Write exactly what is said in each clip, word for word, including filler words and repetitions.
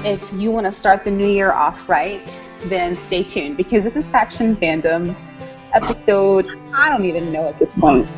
if you want to start the new year off right, then stay tuned because this is Faction Fandom episode, I don't even know at this point.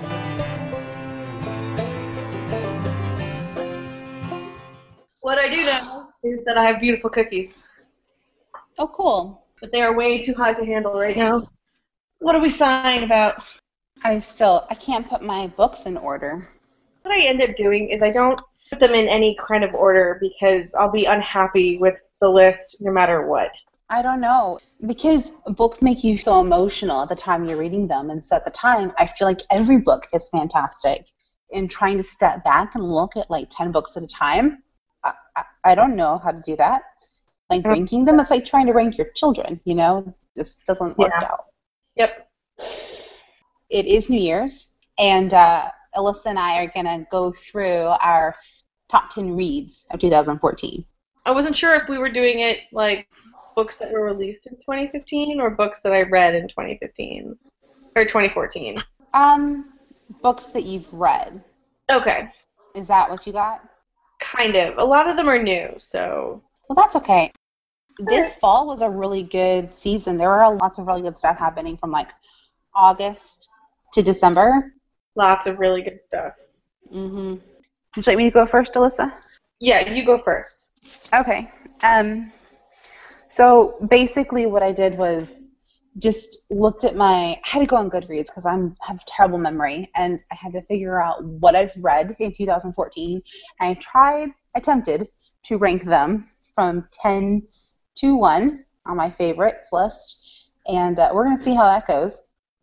What I do know is that I have beautiful cookies. Oh, cool. But they are way too hot to handle right now. What are we sighing about? I still, I can't put my books in order. What I end up doing is I don't put them in any kind of order because I'll be unhappy with the list no matter what. I don't know, because books make you so emotional at the time you're reading them, and so at the time, I feel like every book is fantastic. And trying to step back and look at like ten books at a time, I, I, I don't know how to do that. Like ranking them, it's like trying to rank your children, you know? This doesn't work yeah. out. Yep. It is New Year's, and uh, Alyssa and I are going to go through our top ten reads of two thousand fourteen. I wasn't sure if we were doing it like books that were released in twenty fifteen or books that I read in twenty fifteen or twenty fourteen. Um, books that you've read. Okay. Is that what you got? Kind of. A lot of them are new, so. Well, that's okay. This fall was a really good season. There were lots of really good stuff happening from like August to December. Lots of really good stuff. Mm-hmm. Would you like me to go first, Alyssa? Yeah, you go first. Okay. Um. So basically what I did was just looked at my, I had to go on Goodreads because I have terrible memory, and I had to figure out what I've read in two thousand fourteen, and I tried, attempted to rank them from ten to one on my favorites list, and uh, we're going to see how that goes.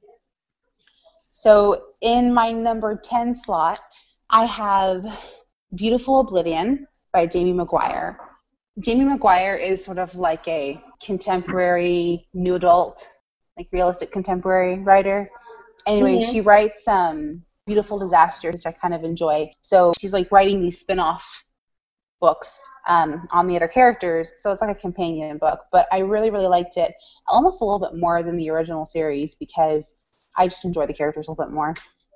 So in my number ten slot, I have Beautiful Oblivion by Jamie McGuire. Jamie McGuire is sort of like a contemporary, new adult, like realistic contemporary writer. Anyway, mm-hmm. she writes um, Beautiful Disaster, which I kind of enjoy. So she's like writing these spin-off books um, on the other characters. So it's like a companion book. But I really, really liked it almost a little bit more than the original series because I just enjoy the characters a little bit more.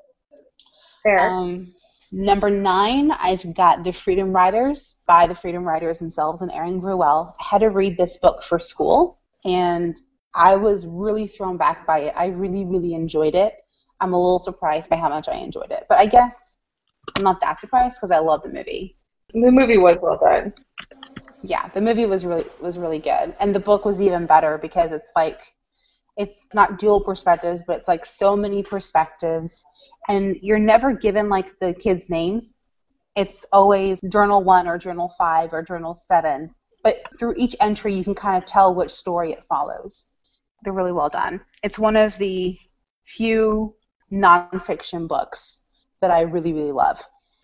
Fair. Um, Number nine, I've got The Freedom Riders by the Freedom Riders themselves and Erin Gruwell. I had to read this book for school, and I was really thrown back by it. I really, really enjoyed it. I'm a little surprised by how much I enjoyed it. But I guess I'm not that surprised because I love the movie. The movie was well done. Yeah, the movie was really was really good. And the book was even better because it's like, it's not dual perspectives, but it's like so many perspectives. And you're never given like the kids' names. It's always journal one or journal five or journal seven. But through each entry, you can kind of tell which story it follows. They're really well done. It's one of the few nonfiction books that I really, really love.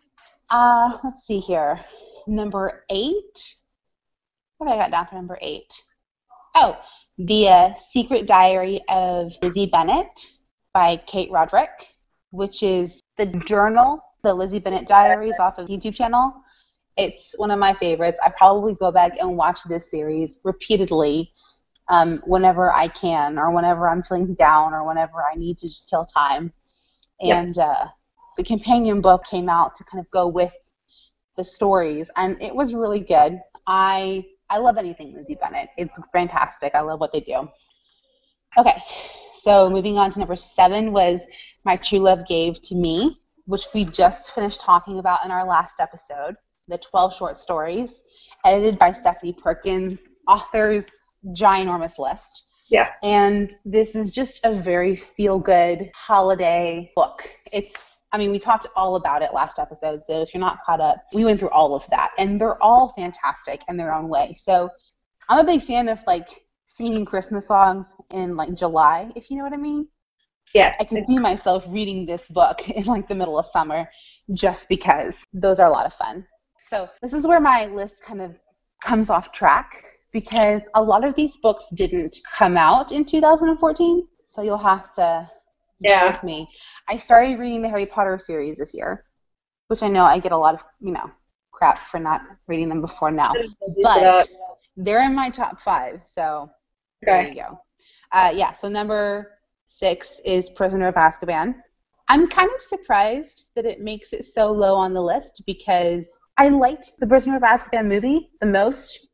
Uh, let's see here. Number eight. What have I got down for number eight? Oh, The uh, Secret Diary of Lizzie Bennet by Kate Roderick, which is the journal, the Lizzie Bennet Diaries off of YouTube channel. It's one of my favorites. I probably go back and watch this series repeatedly um, whenever I can or whenever I'm feeling down or whenever I need to just kill time. And yep. uh, the companion book came out to kind of go with the stories, and it was really good. I... I love anything Lizzie Bennet. It's fantastic. I love what they do. Okay, so moving on to number seven was My True Love Gave to Me, which we just finished talking about in our last episode, the twelve short stories, edited by Stephanie Perkins, author's ginormous list. Yes. And this is just a very feel-good holiday book. It's, I mean, we talked all about it last episode, so if you're not caught up, we went through all of that. And they're all fantastic in their own way. So I'm a big fan of, like, singing Christmas songs in, like, July, if you know what I mean. Yes. I can see myself reading this book in, like, the middle of summer just because those are a lot of fun. So this is where my list kind of comes off track, because a lot of these books didn't come out in two thousand fourteen, so you'll have to yeah. bear with me. I started reading the Harry Potter series this year, which I know I get a lot of, you know, crap for not reading them before now, but they're in my top five, so okay. There you go. Uh, yeah, so number six is Prisoner of Azkaban. I'm kind of surprised that it makes it so low on the list because I liked the Prisoner of Azkaban movie the most.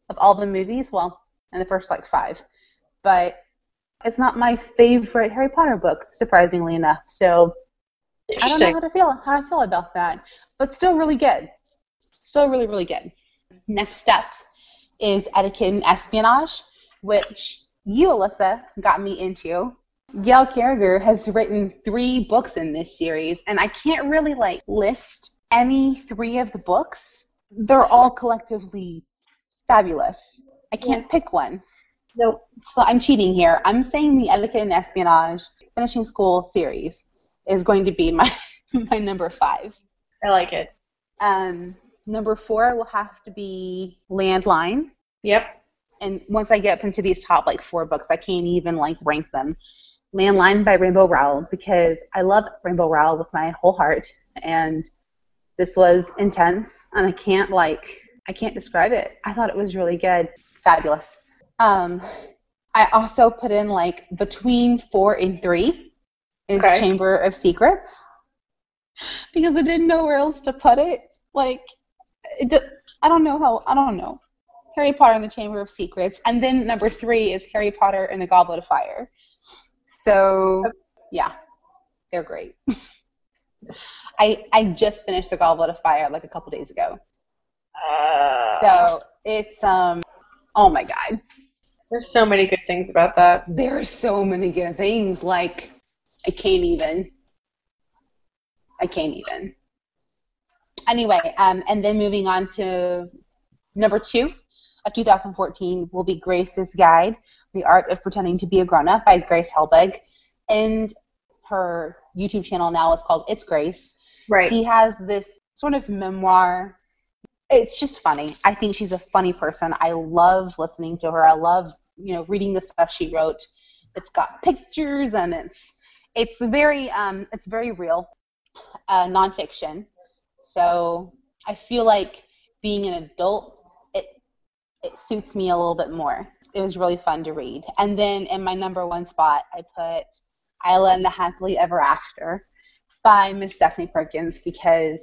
of all the movies. Well, in the first like five, but it's not my favorite Harry Potter book, surprisingly enough. So I don't know how to feel how I feel about that, but still really good. Still really really good. Next up is Etiquette and Espionage, which you, Alyssa, got me into. Gail Carriger has written three books in this series, and I can't really like list any three of the books. They're all collectively fabulous. I can't Yes. pick one. Nope. So I'm cheating here. I'm saying the Etiquette and Espionage Finishing School series is going to be my my number five. I like it. Um, number four will have to be Landline. Yep. And once I get up into these top like four books, I can't even like rank them. Landline by Rainbow Rowell, because I love Rainbow Rowell with my whole heart, and this was intense, and I can't like I can't describe it. I thought it was really good, fabulous. Um, I also put in like between four and three is Okay. Chamber of Secrets, because I didn't know where else to put it. Like, it, d- I don't know how I don't know. Harry Potter and the Chamber of Secrets, and then number three is Harry Potter and the Goblet of Fire. So, yeah, they're great. I I just finished the Goblet of Fire like a couple days ago. Uh, So it's um, oh my God, there's so many good things about that. there are so many good things. Like I can't even. I can't even. Anyway, um, and then moving on to number two of two thousand fourteen will be Grace's Guide, The Art of Pretending to be a Grown-Up by Grace Helbig. And her YouTube channel now is called It's Grace. Right. She has this sort of memoir. It's just funny. I think she's a funny person. I love listening to her. I love, you know, reading the stuff she wrote. It's got pictures and it's it's very um it's very real, uh, nonfiction. So I feel like being an adult, it it suits me a little bit more. It was really fun to read. And then in my number one spot, I put Isla and the Happily Ever After by Miss Stephanie Perkins, because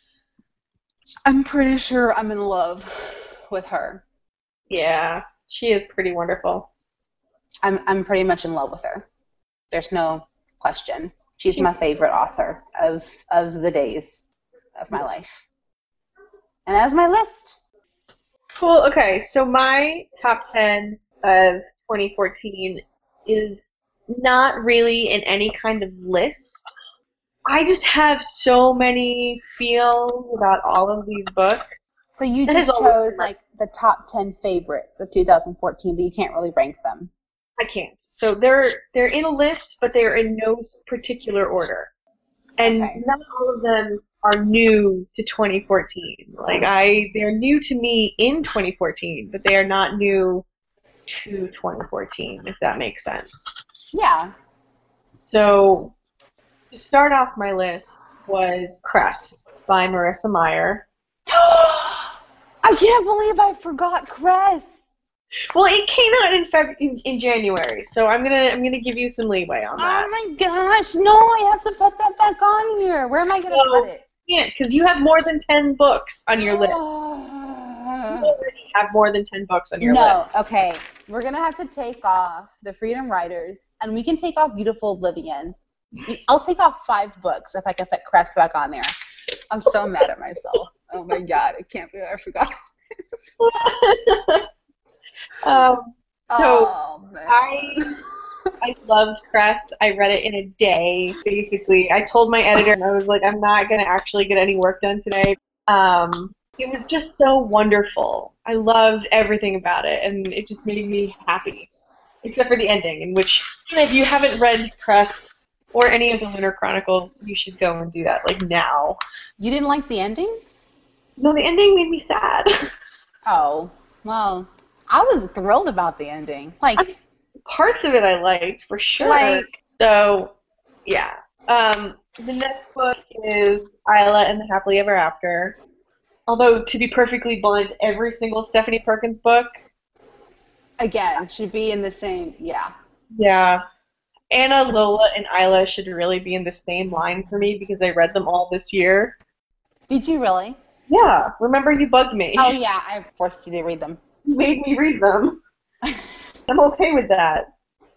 I'm pretty sure I'm in love with her. Yeah, she is pretty wonderful. I'm I'm pretty much in love with her. There's no question. She's my favorite author of of the days of my life. And that's my list. Cool. Okay, so my top ten of twenty fourteen is not really in any kind of list. I just have so many feels about all of these books. So you That just is always chose my- like the top ten favorites of two thousand fourteen, but you can't really rank them. I can't. So they're they're in a list, but they're in no particular order. And Okay. not all of them are new to twenty fourteen. Like I they're new to me in twenty fourteen, but they are not new to twenty fourteen, if that makes sense. Yeah. So to start off my list was Crest by Marissa Meyer. I can't believe I forgot Cress. Well, it came out in Feb in, in January, so I'm gonna I'm gonna give you some leeway on that. Oh my gosh, no, I have to put that back on here. Where am I going to No. put it? Yeah, because you have more than ten books on your list. You Uh, already have more than ten books on your list. no, okay. We're going to have to take off The Freedom Writers, and we can take off Beautiful Oblivion. I'll take off five books if I can put Crest back on there. I'm so mad at myself. Oh my God, I can't believe I forgot. um, So, oh, man. I I loved Crest. I read it in a day, basically. I told my editor, and I was like, I'm not going to actually get any work done today. Um, it was just so wonderful. I loved everything about it, and it just made me happy, except for the ending, in which, if you haven't read Crest or any of the Lunar Chronicles, you should go and do that, like, now. You didn't like the ending? No, the ending made me sad. Oh, well, I was thrilled about the ending. Like, Parts of it I liked, for sure. like, So, yeah. Um, the next book is Isla and the Happily Ever After. Although, to be perfectly blunt, every single Stephanie Perkins book, again, should be in the same, yeah. yeah. Anna, Lola, and Isla should really be in the same line for me because I read them all this year. Did you really? Yeah. Remember you bugged me. Oh, yeah, I forced you to read them. made me read them. I'm okay with that.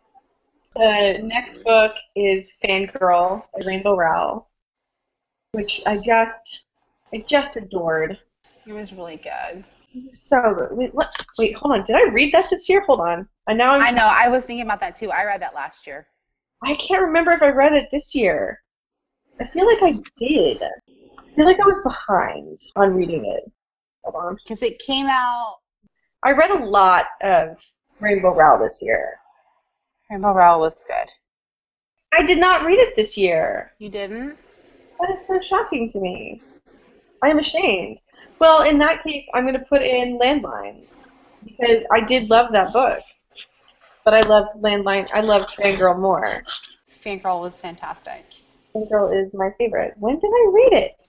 The next book is Fangirl by Rainbow Rowell, which I just, I just adored. It was really good. It was so good. Wait, what, wait, hold on. Did I read that this year? Hold on. I know. I'm, I know. I was thinking about that too. I read that last year. I can't remember if I read it this year. I feel like I did. I feel like I was behind on reading it. Hold on. Because it came out. I read a lot of Rainbow Rowell this year. Rainbow Rowell was good. I did not read it this year. You didn't? That is so shocking to me. I am ashamed. Well, in that case, I'm going to put in Landline because I did love that book. But I loved Landline. I loved Fangirl more. Fangirl was fantastic. Fangirl is my favorite. When did I read it?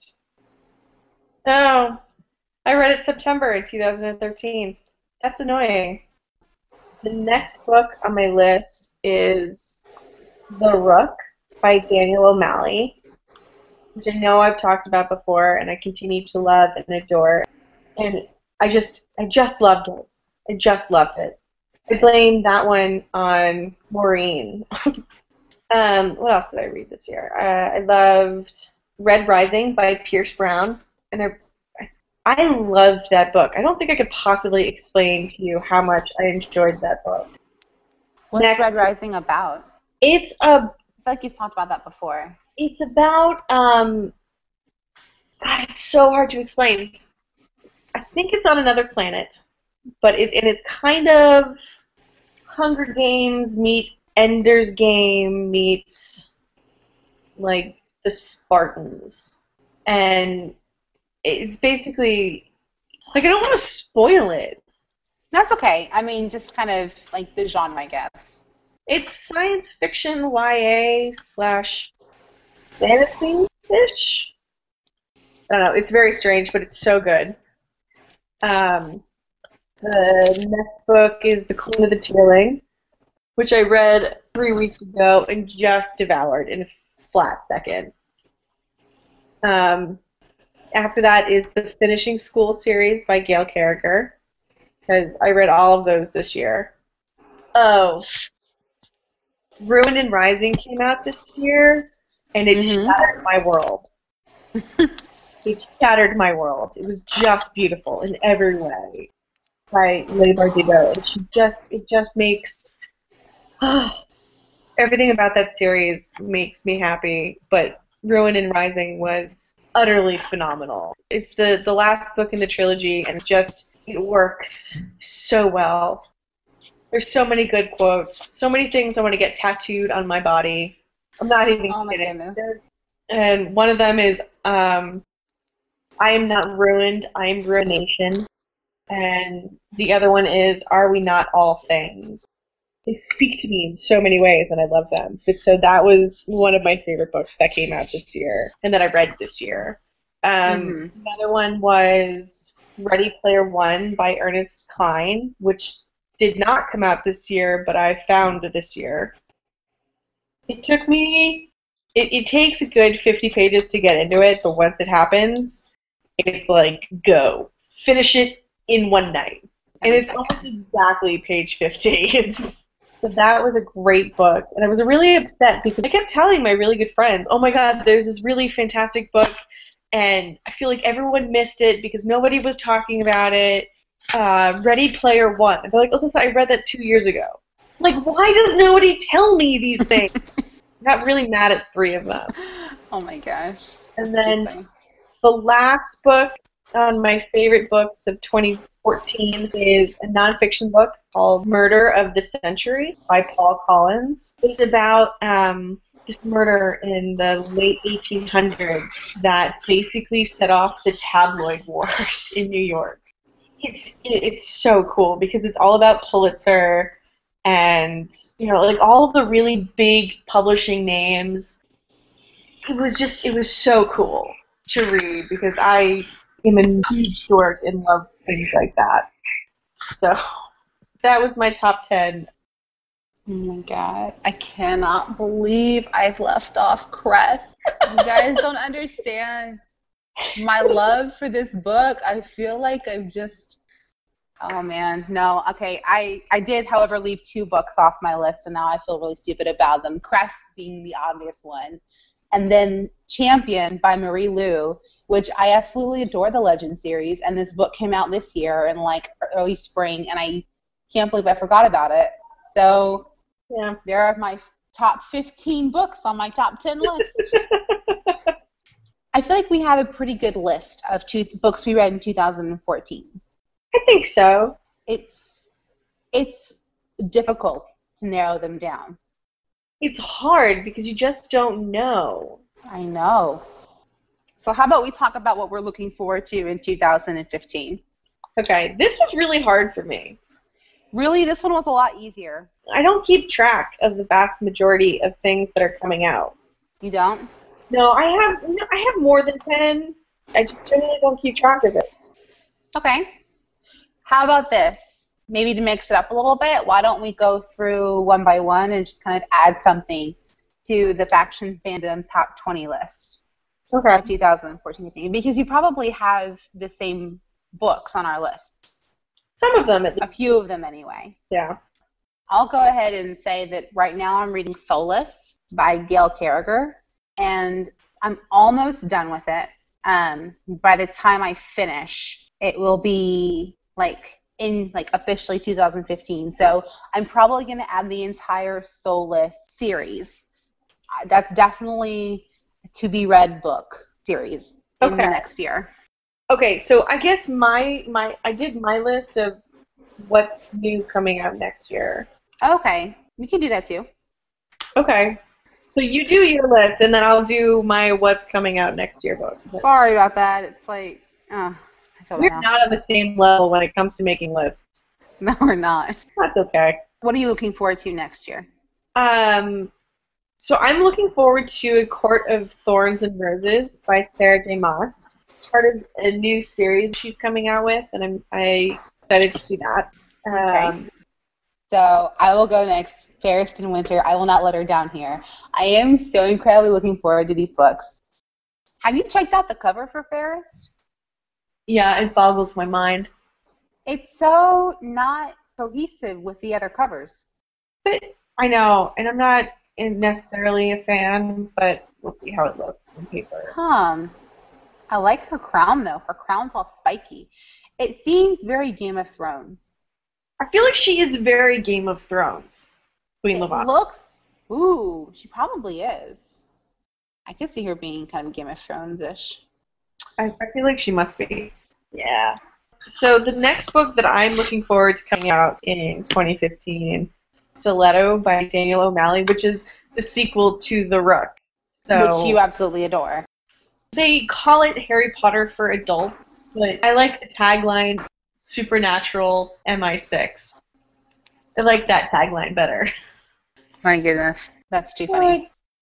Oh, I read it September in two thousand thirteen. That's annoying. The next book on my list is The Rook by Daniel O'Malley, which I know I've talked about before and I continue to love and adore. And I just I just loved it. I just loved it. I blame that one on Maureen. um, what else did I read this year? Uh, I loved Red Rising by Pierce Brown, and I I loved that book. I don't think I could possibly explain to you how much I enjoyed that book. What's Next, Red Rising about? It's a. I feel like you've talked about that before. It's about. Um. God, it's so hard to explain. I think it's on another planet, but it and it's kind of Hunger Games meet Ender's Game meets like the Spartans, and it's basically like I don't want to spoil it. That's okay. I mean, just kind of like the genre, I guess. It's science fiction Y A slash fantasy-ish. I don't know. It's very strange, but it's so good. Um, the next book is The Queen of the Tearling, which I read three weeks ago and just devoured in a flat second. Um, after that is the Finishing School series by Gail Carriger, because I read all of those this year. Oh, Ruined and Rising came out this year, and it mm-hmm. shattered my world. It shattered my world. It was just beautiful in every way. By Leigh Bardugo. And she just, it just makes, oh, everything about that series makes me happy, but Ruined and Rising was utterly phenomenal. It's the, the last book in the trilogy, and just, it works so well. There's so many good quotes, so many things I want to get tattooed on my body. I'm not even oh kidding. My goodness. And one of them is, um, I am not ruined, I am ruination. And the other one is, Are We Not All Things? They speak to me in so many ways, and I love them. But so that was one of my favorite books that came out this year, and that I read this year. Um, mm-hmm. Another one was Ready Player One by Ernest Cline, which did not come out this year, but I found this year. It took me, it, it takes a good fifty pages to get into it, but once it happens, it's like, go. Finish it in one night. And it's almost exactly page fifty. It's, so that was a great book. And I was really upset because I kept telling my really good friends, oh my god, there's this really fantastic book, and I feel like everyone missed it because nobody was talking about it. Uh, Ready Player One. And they're like, oh, listen, I read that two years ago. Like, why does nobody tell me these things? I got really mad at three of them. Oh my gosh. And then the last book on my favorite books of twenty fourteen is a nonfiction book called Murder of the Century by Paul Collins. It's about um, this murder in the late eighteen hundreds that basically set off the tabloid wars in New York. It's it's so cool because it's all about Pulitzer and, you know, like all of the really big publishing names. It was just, it was so cool to read because I am a huge dork and love things like that. So that was my top ten. Oh my god. I cannot believe I've left off Cress. You guys don't understand my love for this book. I feel like I've just Oh man, no. Okay, I I did, however, leave two books off my list, and now I feel really stupid about them. Cress being the obvious one, and then Champion by Marie Lu, which I absolutely adore the Legend series, and this book came out this year in like early spring, and I can't believe I forgot about it. So Yeah. there are my top fifteen books on my top ten list. I feel like we have a pretty good list of two books we read in two thousand fourteen. I think so. It's it's difficult to narrow them down. It's hard because you just don't know. I know. So how about we talk about what we're looking forward to in two thousand fifteen? Okay, this was really hard for me. Really, this one was a lot easier. I don't keep track of the vast majority of things that are coming out. You don't? No, I have no, I have more than ten. I just generally don't keep track of it. Okay. How about this? Maybe to mix it up a little bit, why don't we go through one by one and just kind of add something to the Faction Fandom Top twenty list Okay. of two thousand fourteen fifteen? Because you probably have the same books on our lists. Some of them, at A least. few of them anyway. Yeah. I'll go ahead and say that right now I'm reading Soulless by Gail Carriger, and I'm almost done with it. Um, by the time I finish, it will be like in like officially two thousand fifteen. So I'm probably going to add the entire Soulless series. Uh, That's definitely a to-be-read book series in Okay. the next year. Okay, so I guess my my I did my list of what's new coming out next year. Okay, we can do that too. Okay. So you do your list, and then I'll do my what's coming out next year book. Sorry about that. It's like, uh, I feel We're bad. not on the same level when it comes to making lists. No, we're not. That's okay. What are you looking forward to next year? Um, so I'm looking forward to A Court of Thorns and Roses by Sarah J. Maas. Part of a new series she's coming out with, and I'm I excited to see that. Um, Okay. So I will go next. Fairest in Winter. I will not let her down here. I am so incredibly looking forward to these books. Have you checked out the cover for Fairest? Yeah, it boggles my mind. It's so not cohesive with the other covers. But I know, and I'm not necessarily a fan, but we'll see how it looks on paper. Um, I like her crown though. Her crown's all spiky. It seems very Game of Thrones. I feel like she is very Game of Thrones, Queen It Lavanna. looks. Ooh, she probably is. I could see her being kind of Game of Thrones-ish. I, I feel like she must be. Yeah. So the next book that I'm looking forward to coming out in twenty fifteen, Stiletto by Daniel O'Malley, which is the sequel to The Rook. So Which you absolutely adore. they call it Harry Potter for adults, but I like the tagline, Supernatural M I six. I like that tagline better. My goodness, that's too funny.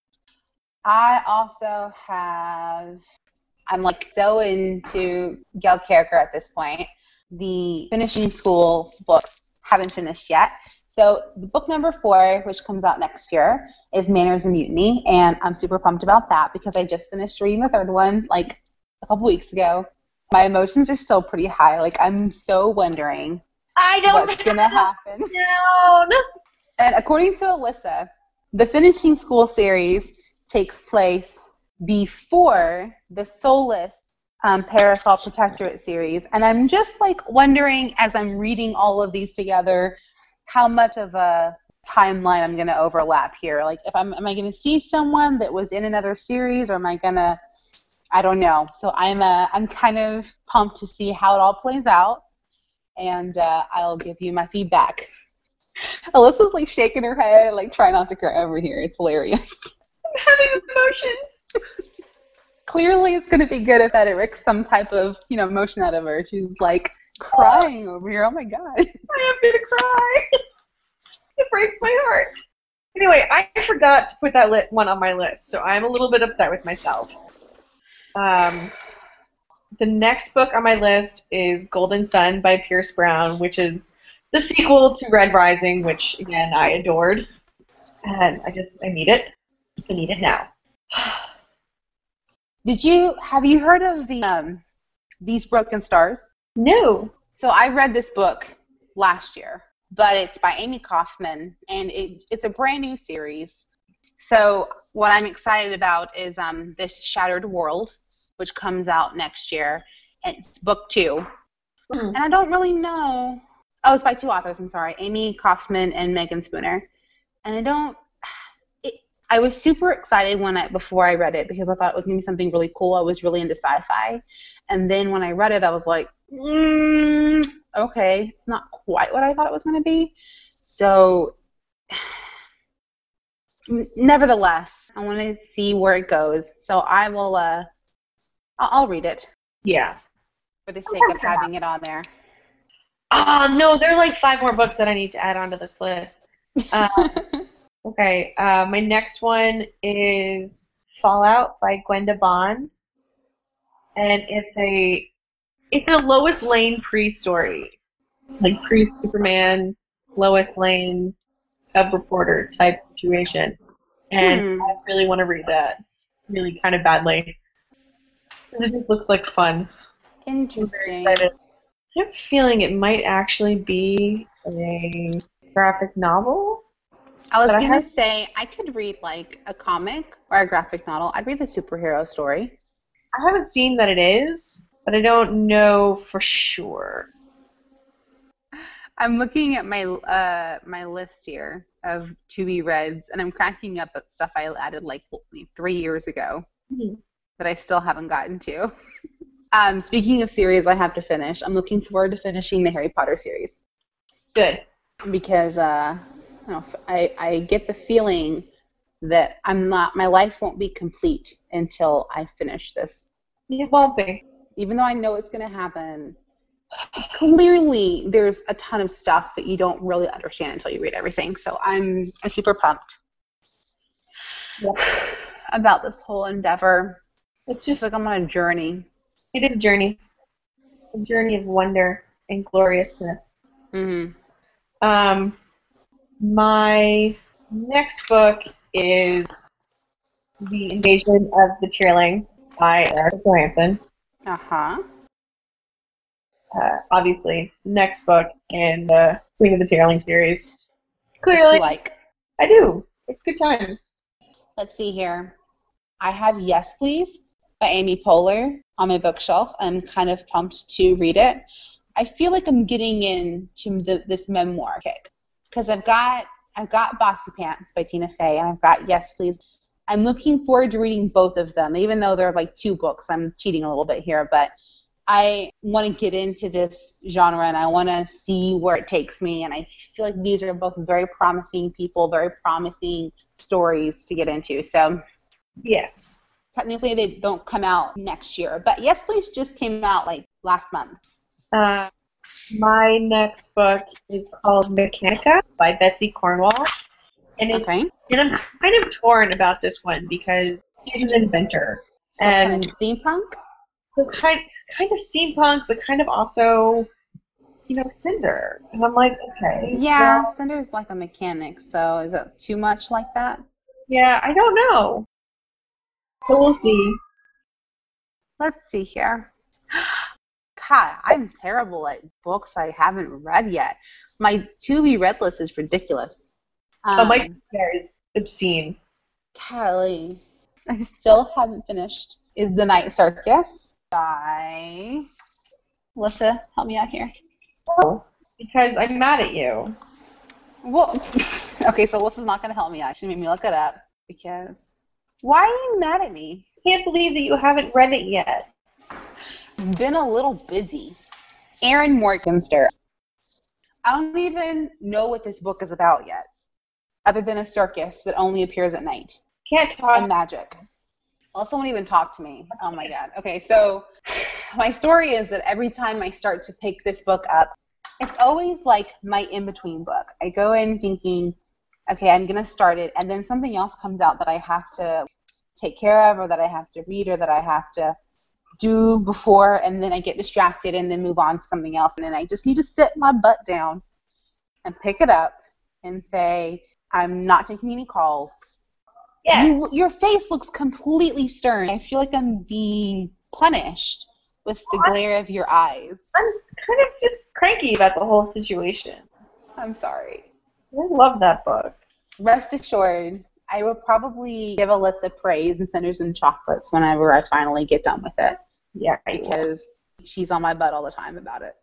I also have, I'm like so into Gail Carriger at this point. The finishing school books haven't finished yet. So the book number four, which comes out next year, is Manners and Mutiny, and I'm super pumped about that because I just finished reading the third one like a couple weeks ago. My emotions are still pretty high. Like I'm so wondering I don't what's gonna happen. know. And according to Alyssa, the Finishing School series takes place before the Soulless um, Parasol Protectorate series. And I'm just like wondering, as I'm reading all of these together, how much of a timeline I'm going to overlap here. Like, if I'm, am I going to see someone that was in another series, or am I going to, I don't know. So I'm, uh, I'm kind of pumped to see how it all plays out. And uh, I'll give you my feedback. Alyssa's like shaking her head, like try not to cry over here. It's hilarious. I'm having emotions. Clearly, it's going to be good if that erects some type of, you know, emotion out of her. She's like crying over here. Oh my god. I am gonna cry. It breaks my heart. Anyway, I forgot to put that lit one on my list, so I'm a little bit upset with myself. Um, the next book on my list is Golden Sun by Pierce Brown, which is the sequel to Red Rising, which again I adored, and I just I need it. I need it now. Did you have you heard of the um, These Broken Stars? No. So I read this book last year, but it's by Amy Kaufman, and it, it's a brand new series. So what I'm excited about is um, this Shattered World, which comes out next year, and it's book two. Mm. And I don't really know. Oh, it's by two authors, I'm sorry, Amy Kaufman and Megan Spooner. And I don't, it, I was super excited when I, before I read it because I thought it was going to be something really cool. I was really into sci-fi. And then when I read it, I was like, mm, okay, it's not quite what I thought it was going to be. So, nevertheless, I want to see where it goes. So I will, uh, I'll, I'll read it. Yeah. For the sake of having it on there. Oh, no, there are like five more books that I need to add onto this list. Uh, okay, uh, my next one is Fallout by Gwenda Bond. And it's a it's a Lois Lane pre-story. Like pre-Superman, Lois Lane, cub reporter type situation. And hmm. I really want to read that really kind of badly. Because it just looks like fun. Interesting. I have a feeling it might actually be a graphic novel. I was going to have... say, I could read like a comic or a graphic novel. I'd read the superhero story. I haven't seen that it is, but I don't know for sure. I'm looking at my uh, my list here of to-be-reads, and I'm cracking up at stuff I added like three years ago mm-hmm. that I still haven't gotten to. Um, speaking of series I have to finish, I'm looking forward to finishing the Harry Potter series. Good. Because uh, I, don't know, I, I get the feeling that I'm not, my life won't be complete until I finish this. It won't be. Even though I know it's going to happen, clearly there's a ton of stuff that you don't really understand until you read everything. So I'm, I'm super pumped yep. about this whole endeavor. It's just like I'm on a journey. It is a journey. A journey of wonder and gloriousness. Mm-hmm. Um, my next book is The Invasion of the Tearling by Erica Johansson. Uh-huh. Uh, obviously, next book in the Queen of the Tearling series. Clearly. What you like? I do. It's good times. Let's see here. I have Yes, Please by Amy Poehler on my bookshelf. I'm kind of pumped to read it. I feel like I'm getting into the, this memoir kick because I've got I've got Bossy Pants by Tina Fey and I've got Yes, Please. I'm looking forward to reading both of them, even though they're like two books. I'm cheating a little bit here, but I want to get into this genre and I want to see where it takes me. And I feel like these are both very promising people, very promising stories to get into. So, yes. Technically, they don't come out next year, but Yes, Please just came out like last month. Uh, my next book is called Mechanica by Betsy Cornwall, and it's, okay. and I'm kind of torn about this one because she's an inventor. So and kind of steampunk. So kind kind of steampunk, but kind of also, you know, Cinder. And I'm like, okay. Yeah, well, Cinder's like a mechanic. So is it too much like that? Yeah, I don't know. But we'll see. Let's see here. God, I'm terrible at books I haven't read yet. My to-be-read list is ridiculous. Um, oh, my is obscene. Golly. I still haven't finished Is the Night Circus by... Alyssa, help me out here. Oh, because I'm mad at you. Well, okay, so Alyssa's not going to help me out. She made me look it up because... Why are you mad at me? I can't believe that you haven't read it yet. Been a little busy. Erin Morgenstern. I don't even know what this book is about yet, other than a circus that only appears at night. Can't talk. And magic. Well, someone even talk to me. Oh my God. Okay, so my story is that every time I start to pick this book up, it's always like my in-between book. I go in thinking, okay, I'm going to start it, and then something else comes out that I have to take care of or that I have to read or that I have to do before, and then I get distracted and then move on to something else. And then I just need to sit my butt down and pick it up and say, I'm not taking any calls. Yes. You, your face looks completely stern. I feel like I'm being punished with the glare of your eyes. I'm kind of just cranky about the whole situation. I'm sorry. I love that book. Rest assured, I will probably give Alyssa praise and send her some chocolates whenever I finally get done with it. Yeah, because she's on my butt all the time about it.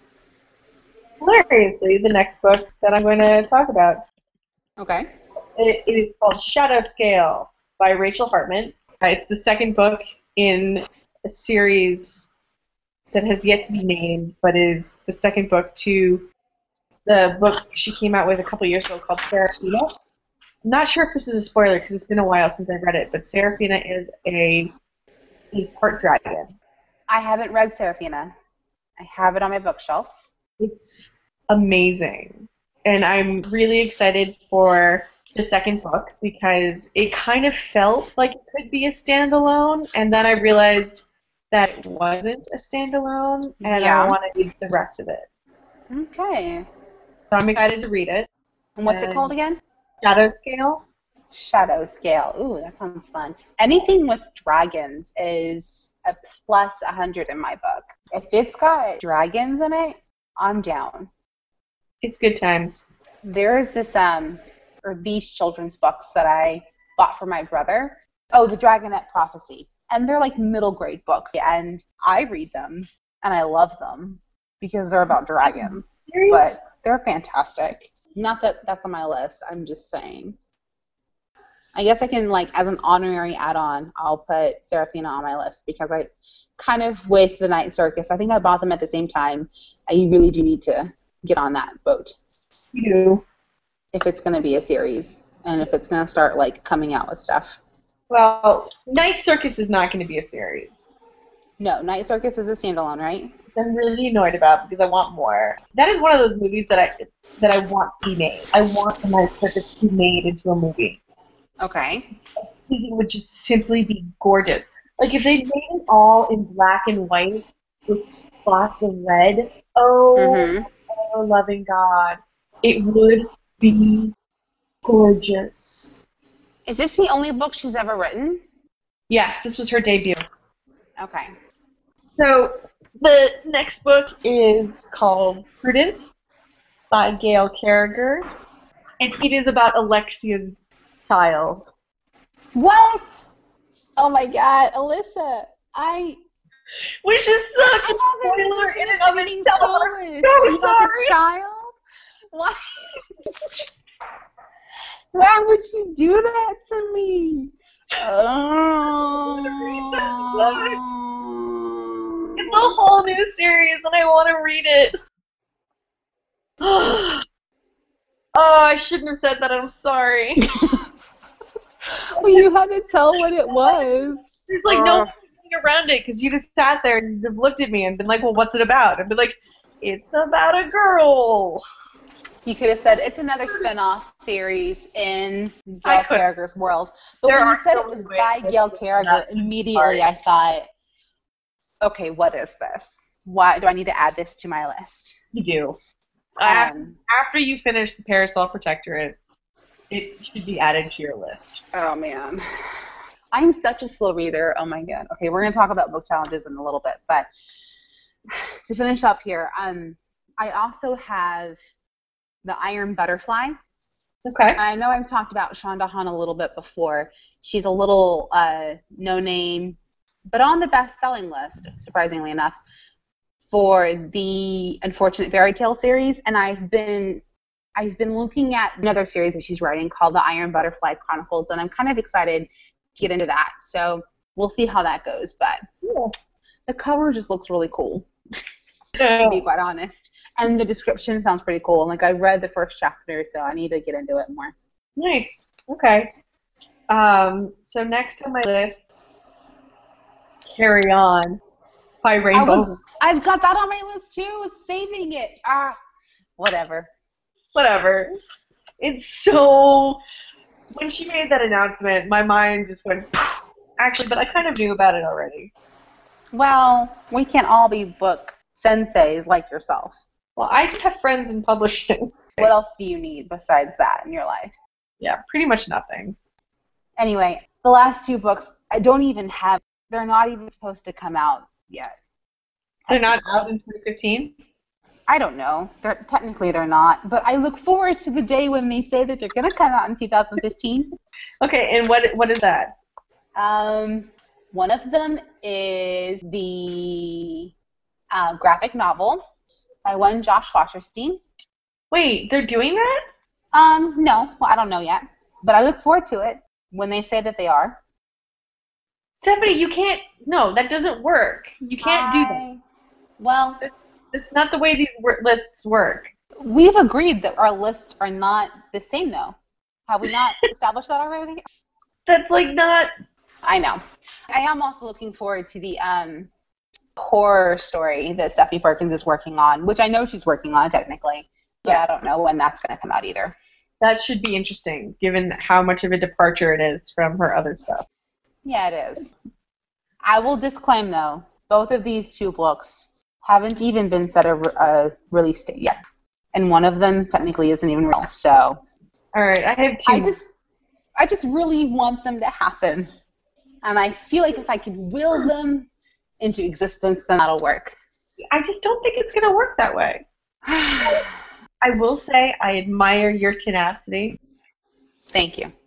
Hilariously, the next book that I'm going to talk about. Okay. It, it is called Shadow Scale by Rachel Hartman. It's the second book in a series that has yet to be named, but is the second book to the book she came out with a couple years ago called Seraphina. I'm not sure if this is a spoiler because it's been a while since I've read it, but Seraphina is a is part dragon. I haven't read Seraphina. I have it on my bookshelf. It's amazing. And I'm really excited for the second book because it kind of felt like it could be a standalone, and then I realized that it wasn't a standalone, and Yeah. I want to read the rest of it. Okay. So I'm excited to read it. And what's And it called again? Shadow Scale. Shadow Scale. Ooh, that sounds fun. Anything with dragons is a plus one hundred in my book. If it's got dragons in it, I'm down. It's good times. There's this, um, or these children's books that I bought for my brother. Oh, The Dragonette Prophecy. And they're like middle grade books. And I read them, and I love them because they're about dragons. But they're fantastic. Not that that's on my list. I'm just saying. I guess I can, like, as an honorary add-on, I'll put Seraphina on my list because I kind of with the Night Circus. I think I bought them at the same time. I really do need to get on that boat. You do. If it's going to be a series and if it's going to start, like, coming out with stuff. Well, Night Circus is not going to be a series. No, Night Circus is a standalone, right? I'm really annoyed about because I want more. That is one of those movies that I that I want to be made. I want the Night Circus to be made into a movie. Okay. I think it would just simply be gorgeous. Like if they made it all in black and white with spots of red. Oh, Mm-hmm. oh loving God, it would be gorgeous. Is this the only book she's ever written? Yes, this was her debut. Okay. So the next book is called Prudence by Gail Carriger, and it is about Alexia's child. What? Oh my God, Alyssa, I. Which is such a I love it. spoiler in and of Shining itself. Soulless. I'm You so have sorry. a child? Why? Why would you do that to me? Oh. It's a whole new series, and I want to read it. Oh, I shouldn't have said that. I'm sorry. Well, you had to tell what it was. There's like no getting around it because you just sat there and just looked at me and been like, "Well, what's it about?" And been like, "It's about a girl." You could have said it's another spin-off series in I Gail could. Carriger's world. But There when you are said so it was many ways by to Gail do Carriger, that. immediately Sorry. I thought, okay, what is this? Why do I need to add this to my list? You do. Uh, Um, after you finish the Parasol Protectorate, it should be added to your list. oh, man. I'm such a slow reader. Oh, my God. Okay, we're going to talk about book challenges in a little bit. But to finish up here, um, I also have The Iron Butterfly. Okay. I know I've talked about Shonda Hahn a little bit before. She's a little uh, no-name, but on the best-selling list, surprisingly enough, for the Unfortunate Fairy Tale series. And I've been I've been looking at another series that she's writing called The Iron Butterfly Chronicles, and I'm kind of excited to get into that. So we'll see how that goes. But Cool. the cover just looks really cool, to Yeah. be quite honest. And the description sounds pretty cool. And like I read the first chapter, so I need to get into it more. Nice. Okay. Um, so next on my list, Carry On by I Rainbow. was, I've got that on my list too. I was saving it. Ah, whatever. Whatever. It's so... When she made that announcement, my mind just went... Actually, but I kind of knew about it already. Well, we can't all be book senseis like yourself. Well, I just have friends in publishing. What else do you need besides that in your life? Yeah, pretty much nothing. Anyway, the last two books, I don't even have, they're not even supposed to come out yet. They're not out in twenty fifteen? I don't know. They're, technically, they're not. But I look forward to the day when they say that they're going to come out in two thousand fifteen. Okay, and what what is that? Um, one of them is the uh, graphic novel by one Josh Wasserstein. Wait, they're doing that? Um, no, well, I don't know yet. But I look forward to it when they say that they are. Stephanie, you can't. No, that doesn't work. You can't I, do that. Well, It's not the way these wor- lists work. we've agreed that our lists are not the same, though. Have we not established that already? That's like not. I know. I am also looking forward to the um, horror story that Stephanie Perkins is working on, which I know she's working on technically, but Yes. I don't know when that's going to come out either. That should be interesting, given how much of a departure it is from her other stuff. Yeah, it is. I will disclaim, though, both of these two books haven't even been set a, a release date yet, and one of them technically isn't even real. So, All right, I have two. I just, I just really want them to happen, and I feel like if I can will them into existence, then that'll work. I just don't think it's going to work that way. I will say I admire your tenacity. Thank you.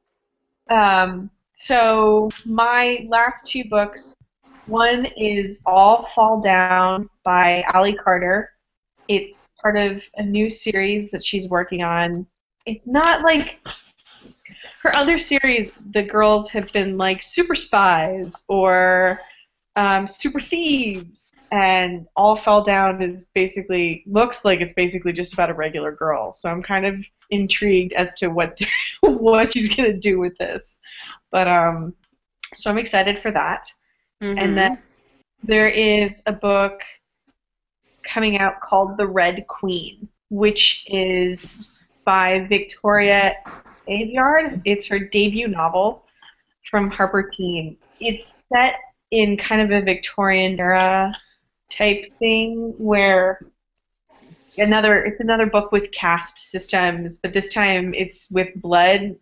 Um, so my last two books, one is All Fall Down by Allie Carter. It's part of a new series that she's working on. It's not like her other series, the girls have been like super spies or um, super thieves, and All Fall Down is basically, looks like it's basically just about a regular girl. So I'm kind of intrigued as to what what she's going to do with this. But um, so I'm excited for that. Mm-hmm. And then there is a book coming out called The Red Queen, which is by Victoria Aveyard. It's her debut novel from Harper Teen. It's set in kind of a Victorian era type thing where another it's another book with caste systems, but this time it's with blood,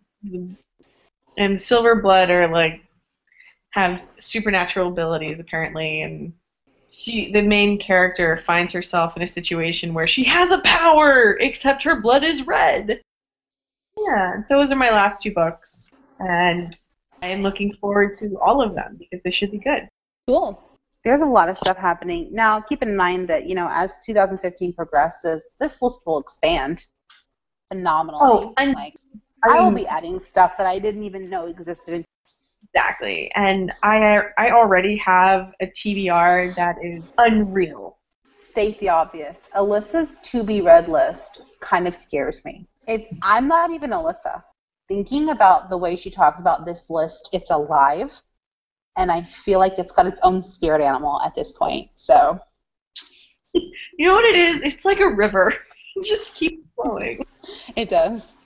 and silver blood are like have supernatural abilities apparently, and she the main character finds herself in a situation where she has a power except her blood is red. Yeah, those are my last two books, and I am looking forward to all of them because they should be good. Cool. There's a lot of stuff happening. Now, keep in mind that, you know, as two thousand fifteen progresses, this list will expand phenomenally. Oh, and like, I I will mean- be adding stuff that I didn't even know existed. Exactly, and I I already have a T B R that is unreal. State the obvious. Alyssa's to-be-read list kind of scares me. It, I'm not even Alyssa. Thinking about the way she talks about this list, it's alive, and I feel like it's got its own spirit animal at this point. So, You know what it is? It's like a river. It just keeps flowing. it does.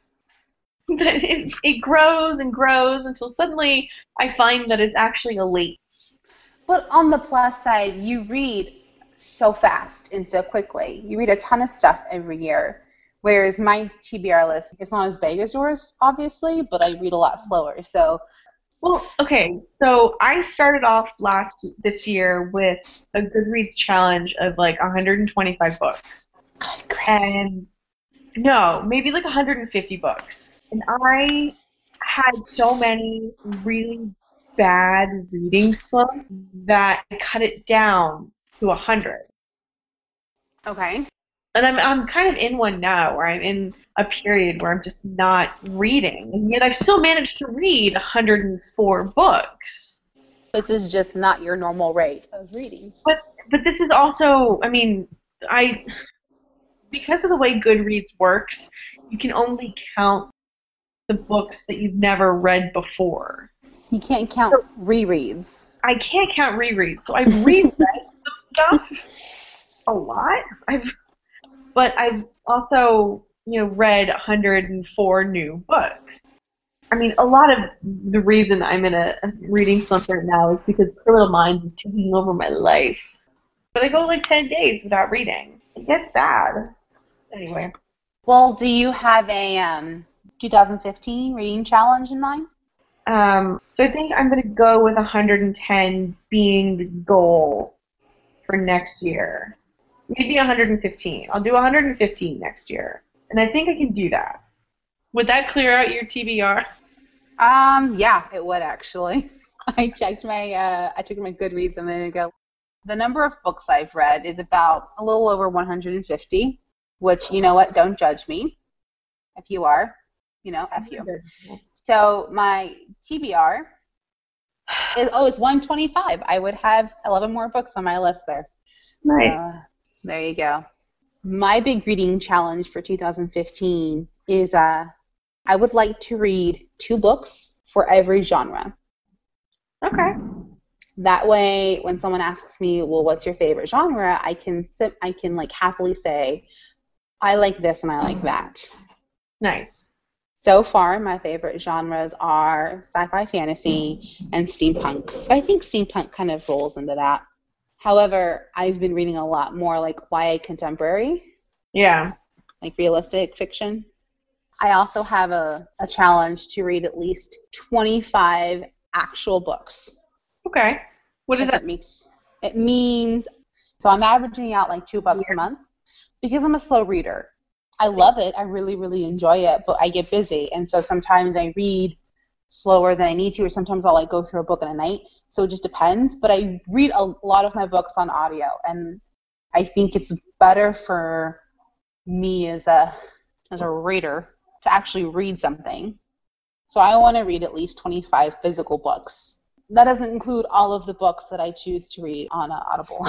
It, it grows and grows until suddenly I find that it's actually a lake. But on the plus side, you read so fast and so quickly. You read a ton of stuff every year, whereas my T B R list is not as big as yours, obviously, but I read a lot slower. So, Well, okay, so I started off last this year with a Goodreads challenge of like one hundred twenty-five books. And no, maybe like one hundred fifty books. And I had so many really bad reading slumps that I cut it down to one hundred. okay. And I'm I'm kind of in one now where I'm in a period where I'm just not reading. And yet I've still managed to read one hundred four books. This is just not your normal rate of reading. But but this is also, I mean, I because of the way Goodreads works, you can only count the books that you've never read before. You can't count rereads. I can't count rereads, so I've reread some stuff a lot. I've but I've also, you know, read one hundred four new books. I mean, a lot of the reason I'm in a, a reading slump right now is because Criminal Minds is taking over my life. But I go like ten days without reading. It gets bad. Anyway. Well, do you have a um, two thousand fifteen reading challenge in mind? Um, so I think I'm going to go with one hundred ten being the goal for next year. Maybe one hundred fifteen. I'll do one hundred fifteen next year. And I think I can do that. Would that clear out your T B R? Um, yeah, it would actually. I checked my uh, I checked my Goodreads a minute ago. The number of books I've read is about a little over one hundred fifty, which, you know what, don't judge me. If you are, you know, F you. So my T B R is, oh, it's one twenty-five. I would have eleven more books on my list there. Nice. Uh, there you go. My big reading challenge for two thousand fifteen is uh, I would like to read two books for every genre. Okay. That way, when someone asks me, well, what's your favorite genre, I can sit, I can like happily say, I like this and I like that. Nice. So far, my favorite genres are sci-fi, fantasy, and steampunk. But I think steampunk kind of rolls into that. However, I've been reading a lot more like Y A contemporary. Yeah. Like realistic fiction. I also have a, a challenge to read at least twenty-five actual books. Okay. What does that mean? Makes, it means, so I'm averaging out like two books yeah. a month because I'm a slow reader. I love it. I really, really enjoy it, but I get busy. And so sometimes I read slower than I need to, or sometimes I'll like go through a book in a night. So it just depends. But I read a lot of my books on audio, and I think it's better for me as a as a reader to actually read something. So I want to read at least twenty-five physical books. That doesn't include all of the books that I choose to read on uh, Audible.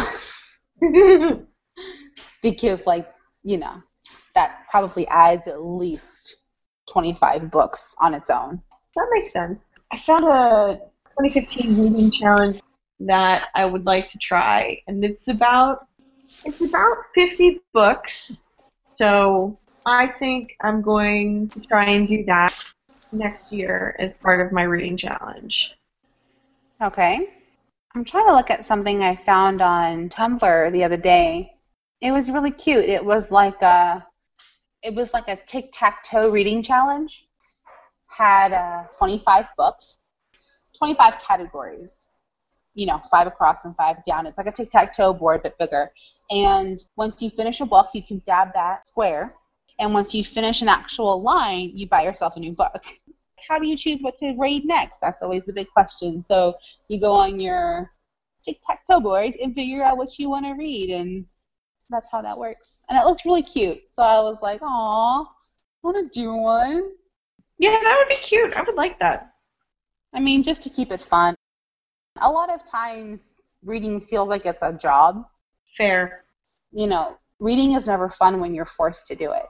Because, like, you know, that probably adds at least twenty-five books on its own. That makes sense. I found a twenty fifteen reading challenge that I would like to try, and it's about it's about fifty books. So I think I'm going to try and do that next year as part of my reading challenge. Okay. I'm trying to look at something I found on Tumblr the other day. It was really cute. It was like a it was like a tic-tac-toe reading challenge. Had uh, twenty-five books, twenty-five categories. You know, five across and five down. It's like a tic-tac-toe board, but bigger. And once you finish a book, you can dab that square. And once you finish an actual line, you buy yourself a new book. How do you choose what to read next? That's always the big question. So you go on your tic-tac-toe board and figure out what you want to read, and that's how that works. And it looked really cute. So I was like, aw, I want to do one. Yeah, that would be cute. I would like that. I mean, just to keep it fun. A lot of times, reading feels like it's a job. Fair. You know, reading is never fun when you're forced to do it,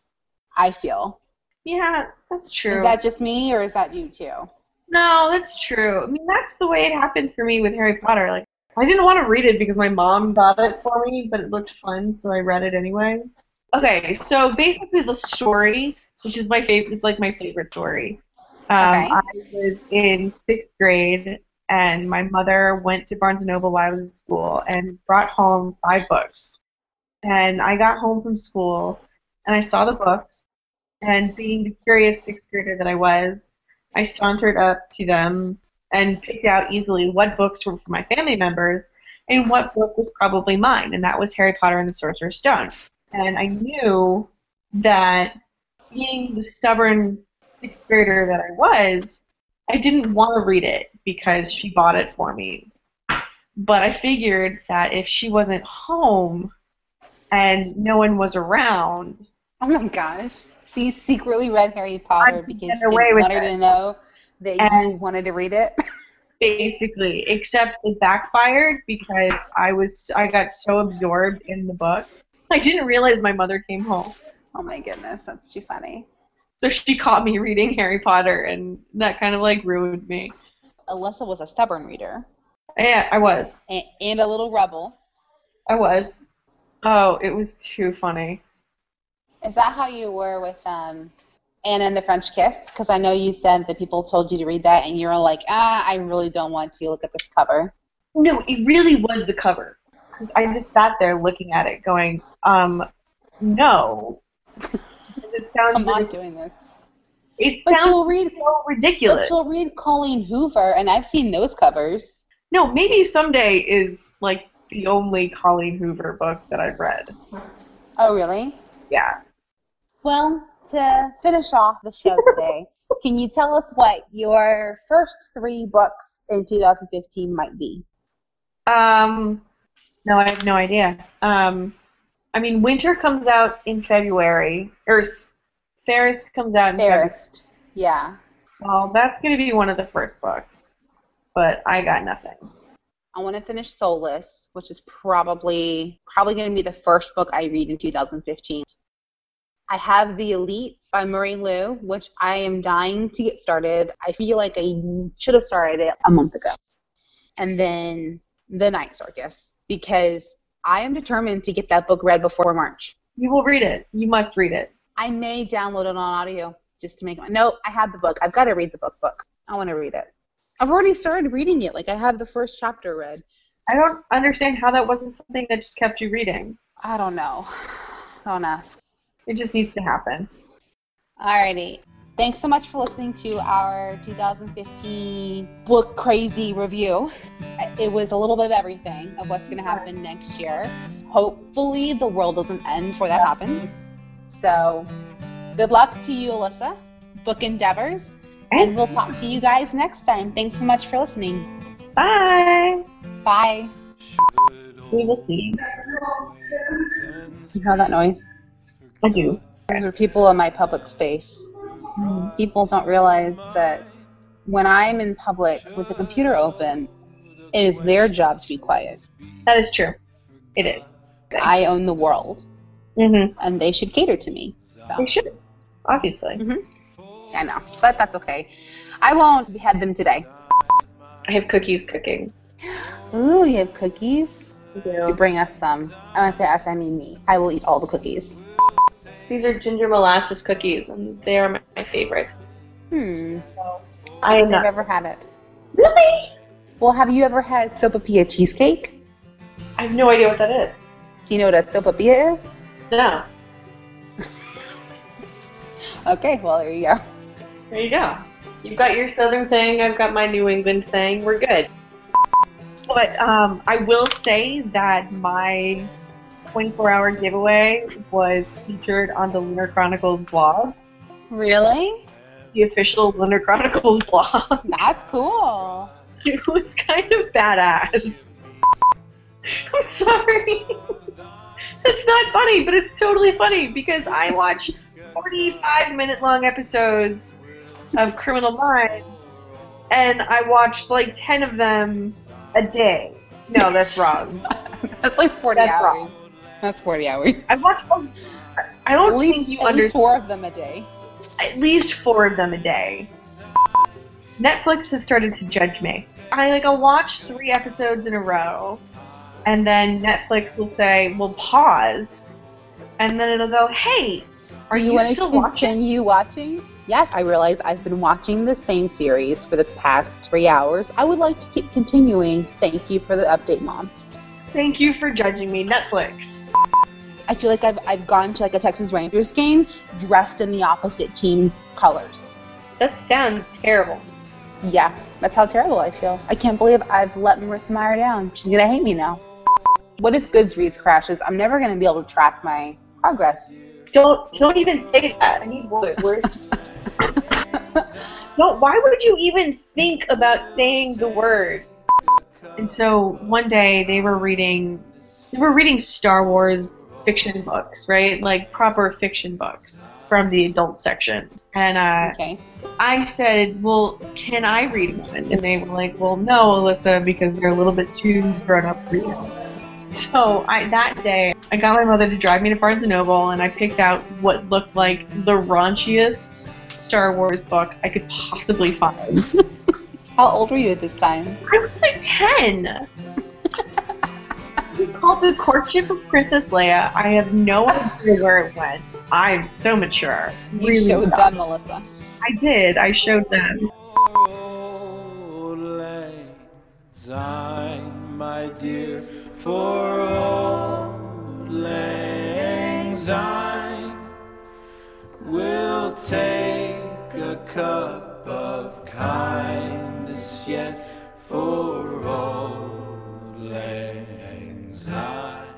I feel. Yeah, that's true. Is that just me, or is that you too? No, that's true. I mean, that's the way it happened for me with Harry Potter. Like, I didn't want to read it because my mom got it for me, but it looked fun, so I read it anyway. Okay, so basically the story, which is my favorite, is like my favorite story. Um, okay. I was in sixth grade, and my mother went to Barnes and Noble while I was in school and brought home five books. And I got home from school, and I saw the books, and being the curious sixth grader that I was, I sauntered up to them and picked out easily what books were for my family members and what book was probably mine, and that was Harry Potter and the Sorcerer's Stone. And I knew that being the stubborn sixth grader that I was, I didn't want to read it because she bought it for me. But I figured that if she wasn't home and no one was around... Oh my gosh. So you secretly read Harry Potter I'd because you get didn't away with want her it. to know that And you wanted to read it? Basically, except it backfired because I was I got so absorbed in the book. I didn't realize my mother came home. Oh my goodness, that's too funny. So she caught me reading Harry Potter, and that kind of like ruined me. Alyssa was a stubborn reader. Yeah, I was. And, and a little rebel. I was. Oh, it was too funny. Is that how you were with um, Anna and the French Kiss? Because I know you said that people told you to read that, and you were like, ah, I really don't want to look at this cover. No, it really was the cover. I just sat there looking at it going, um, no. It sounds I'm not like, doing this. It But sounds you'll read, so ridiculous. but you'll read Colleen Hoover, and I've seen those covers. No, maybe someday is like the only Colleen Hoover book that I've read. Oh, really? Yeah. Well, to finish off the show today, can you tell us what your first three books in two thousand fifteen might be? Um, no, I have no idea. Um, I mean, Winter comes out in February, or Fairest comes out in Fairest, yeah. February. Well, that's going to be one of the first books, but I got nothing. I want to finish Soulless, which is probably probably going to be the first book I read in two thousand fifteen. I have The Elite by Murray Liu, which I am dying to get started. I feel like I should have started it a month ago. And then The Night Circus, because I am determined to get that book read before March. You will read it. You must read it. I may download it on audio just to make it. No, I have the book. I've got to read the book book. I want to read it. I've already started reading it. Like, I have the first chapter read. I don't understand how that wasn't something that just kept you reading. I don't know. Don't ask. It just needs to happen. Alrighty. Thanks so much for listening to our two thousand fifteen Book Crazy review. It was a little bit of everything of what's going to happen next year. Hopefully the world doesn't end before that happens. So good luck to you, Alyssa. Book endeavors. And we'll talk to you guys next time. Thanks so much for listening. Bye. Bye. We will see. You hear that noise? I do. Those are people in my public space. Mm. People don't realize that when I'm in public with the computer open, it is their job to be quiet. That is true. It is. I own the world. Mm-hmm. And they should cater to me. So. They should, obviously. Mm-hmm. I know, but that's okay. I won't behead them today. I have cookies cooking. Ooh, you have cookies? I do. You bring us some. I want to say us, I mean me. I will eat all the cookies. These are ginger molasses cookies, and they are my, my favorite. Hmm. So, I I have not... never had it. Really? Well, have you ever had sopapilla cheesecake? I have no idea what that is. Do you know what a sopapilla is? No. Okay, well, there you go. There you go. You've got your southern thing, I've got my New England thing. We're good. But um, I will say that my twenty-four hour giveaway was featured on the Lunar Chronicles blog. Really? The official Lunar Chronicles blog. That's cool. It was kind of badass. I'm sorry. It's not funny, but it's totally funny because I watch forty-five minute long episodes of Criminal Minds, and I watched like ten of them a day. No, that's wrong. That's like forty that's hours. Wrong. That's forty hours. I watched. I don't at least, think you at under- least four of them a day. At least four of them a day. Netflix has started to judge me. I like I'll watch three episodes in a row, and then Netflix will say, "Well, pause," and then it'll go, "Hey, are Do you, you, want to still continue watching? watching? Yes, I realize I've been watching the same series for the past three hours. I would like to keep continuing. Thank you for the update, Mom. Thank you for judging me, Netflix. I feel like I've I've gone to like a Texas Rangers game dressed in the opposite team's colors. That sounds terrible. Yeah, that's how terrible I feel. I can't believe I've let Marissa Meyer down. She's gonna hate me now. What if Goodreads crashes? I'm never gonna be able to track my progress. Don't don't even say that. I need words. No, why would you even think about saying the word? And so one day they were reading, they were reading Star Wars fiction books, right? Like proper fiction books from the adult section. And uh, okay. I said, well, can I read one? And they were like, well, no, Alyssa, because they're a little bit too grown up for you. So I, that day, I got my mother to drive me to Barnes and Noble, and I picked out what looked like the raunchiest Star Wars book I could possibly find. How old were you at this time? I was like ten. It's called The Courtship of Princess Leia. I have no idea where it went. I'm so mature. You really showed tough. them, Melissa. I did. I showed them. My dear, for old lang syne, we'll take a cup of kindness yet for old lang Syne.